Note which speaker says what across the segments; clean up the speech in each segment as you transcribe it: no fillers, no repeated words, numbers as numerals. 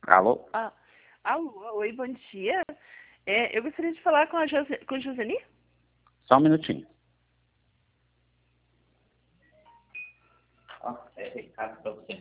Speaker 1: Alô?
Speaker 2: Ah, alô, oi, bom dia. Eu gostaria de falar com a Joseli.
Speaker 1: Só um minutinho. Recado pra você.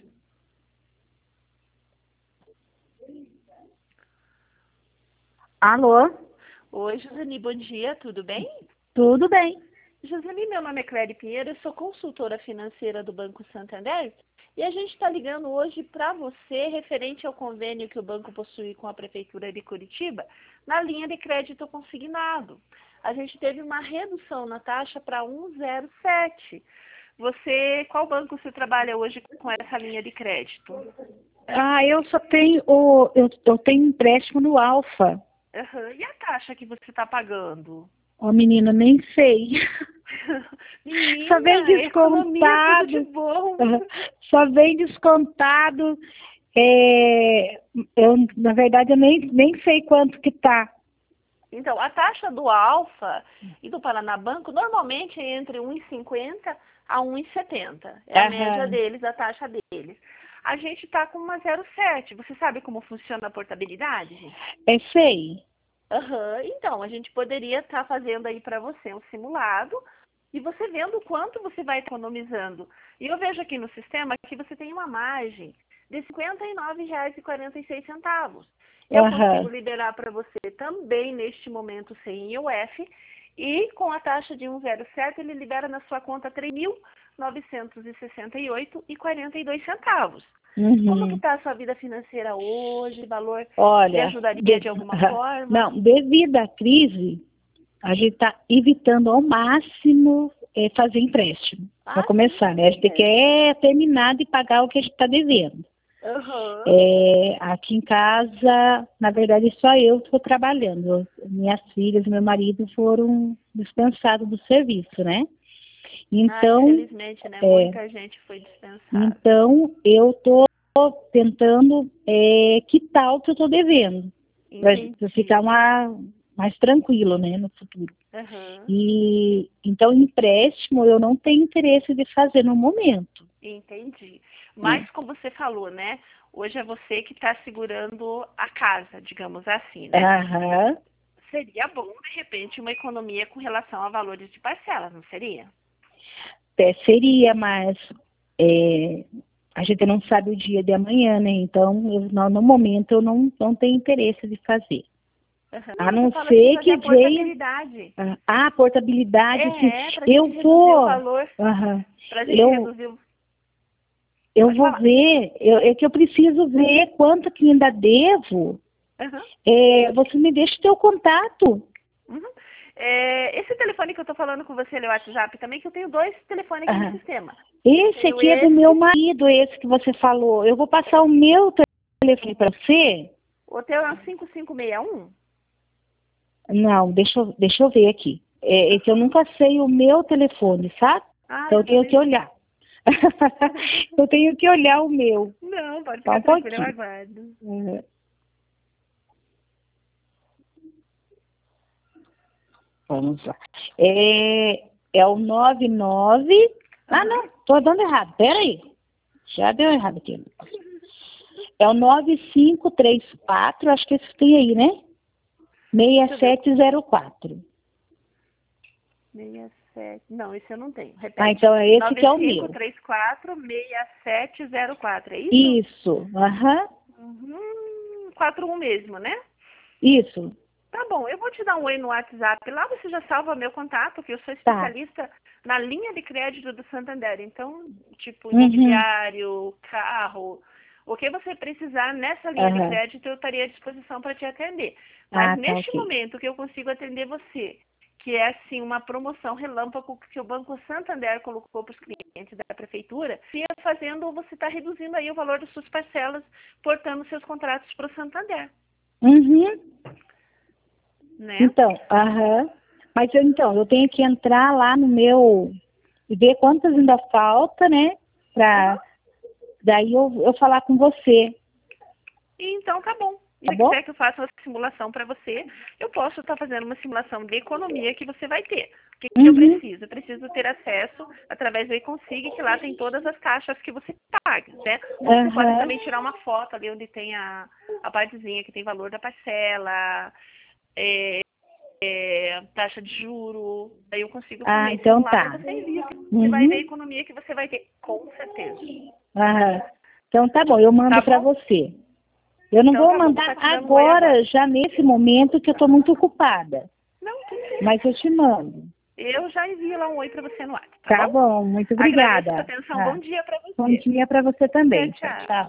Speaker 3: Alô?
Speaker 2: Oi, Joseli, bom dia, tudo bem?
Speaker 3: Tudo bem.
Speaker 2: Joseli, meu nome é Cléry Pinheiro, eu sou consultora financeira do Banco Santander e a gente está ligando hoje para você referente ao convênio que o banco possui com a Prefeitura de Curitiba na linha de crédito consignado. A gente teve uma redução na taxa para 1,07. Qual banco você trabalha hoje com essa linha de crédito?
Speaker 3: Eu só tenho eu tenho empréstimo no Alfa.
Speaker 2: Uhum. E a taxa que você está pagando?
Speaker 3: Ó, menina, nem sei.
Speaker 2: Menina,
Speaker 3: Só vem
Speaker 2: economia é tudo de
Speaker 3: descontado.
Speaker 2: bom.
Speaker 3: Só vem descontado. Na verdade, eu nem sei quanto que tá.
Speaker 2: Então, a taxa do Alfa e do Paraná Banco normalmente é entre 1,50 a 1,70. É a média deles, a taxa deles. A gente está com uma 0,7. Você sabe como funciona a portabilidade, gente?
Speaker 3: Sei.
Speaker 2: Então, a gente poderia estar fazendo aí para você um simulado e você vendo quanto você vai economizando. E eu vejo aqui no sistema que você tem uma margem de R$ 59,46. Eu consigo liberar para você também neste momento sem IOF e com a taxa de 1,07 ele libera na sua conta R$ 3.968,42. Como que está a sua vida financeira hoje? Valor lhe ajudaria de alguma forma?
Speaker 3: Não, devido à crise, a gente está evitando ao máximo fazer empréstimo. Para começar, né? A gente quer terminar de pagar o que a gente está devendo. Aqui em casa, na verdade, só eu estou trabalhando. Minhas filhas e meu marido foram dispensados do serviço, né? Então,
Speaker 2: infelizmente, né? Muita gente foi dispensada.
Speaker 3: Então, eu estou tentando quitar o que eu estou devendo. Para ficar mais tranquilo, né, no futuro. E, então, empréstimo eu não tenho interesse de fazer no momento.
Speaker 2: Entendi. Mas, como você falou, né? Hoje é você que está segurando a casa, digamos assim, né? Seria bom, de repente, uma economia com relação a valores de parcelas, não seria?
Speaker 3: Seria, mas a gente não sabe o dia de amanhã, né? Então, no momento, eu não tenho interesse de fazer. A não ser que venha... A portabilidade, sim. Eu vou... Eu vou ver, é que eu preciso ver quanto que ainda devo. Você me deixa o teu contato.
Speaker 2: Esse telefone que eu estou falando com você, ele é o WhatsApp também, que eu tenho 2 telefones aqui no sistema.
Speaker 3: Esse aqui é do meu marido, esse que você falou. Eu vou passar o meu telefone para você.
Speaker 2: O teu é um 5561?
Speaker 3: Não, deixa eu ver aqui. É que eu nunca sei o meu telefone, sabe? Então eu tenho que olhar. Eu tenho que olhar o meu.
Speaker 2: Não, pode ficar tranquilo, eu aguardo.
Speaker 3: Vamos lá. É o 99... não, tô dando errado. Peraí. Já deu errado aqui. É o 9534, acho que esse tem aí, né? 6704.
Speaker 2: 67. Não, esse eu não tenho. Repete.
Speaker 3: Então é esse que é o meu.
Speaker 2: 9534 6704, é isso?
Speaker 3: Isso,
Speaker 2: 41 mesmo, né?
Speaker 3: Isso.
Speaker 2: Tá bom, eu vou te dar um oi no WhatsApp. Lá você já salva meu contato, que eu sou especialista na linha de crédito do Santander. Então, tipo, imobiliário, carro, o que você precisar nessa linha de crédito, eu estaria à disposição para te atender. Mas neste momento que eu consigo atender você, que é assim uma promoção relâmpago que o Banco Santander colocou para os clientes da prefeitura, e fazendo, você está reduzindo aí o valor das suas parcelas, portando seus contratos para o Santander. Né?
Speaker 3: Então, mas então, eu tenho que entrar lá no meu e ver quantas ainda falta, né? Daí eu falar com você.
Speaker 2: Então tá bom.
Speaker 3: Tá bom?
Speaker 2: quiser que eu faça uma simulação para você, eu posso estar fazendo uma simulação de economia que você vai ter. O que eu preciso? Eu preciso ter acesso através do eConsig, que lá tem todas as taxas que você paga, né? Você pode também tirar uma foto ali onde tem a partezinha que tem valor da parcela, taxa de juro, aí eu consigo também
Speaker 3: então
Speaker 2: simular
Speaker 3: tá.
Speaker 2: para você envia. Você vai ver a economia que você vai ter, com certeza.
Speaker 3: Então tá bom, eu mando para você. Eu não
Speaker 2: Então,
Speaker 3: vou mandar agora, já nesse momento, que eu estou muito ocupada.
Speaker 2: Não, tudo bem.
Speaker 3: Mas eu te mando.
Speaker 2: Eu já envio lá um oi para você no WhatsApp.
Speaker 3: Tá bom, muito obrigada.
Speaker 2: Agradeço a atenção. Bom dia para você.
Speaker 3: Bom dia para você também.
Speaker 2: Tchau.
Speaker 3: Tchau.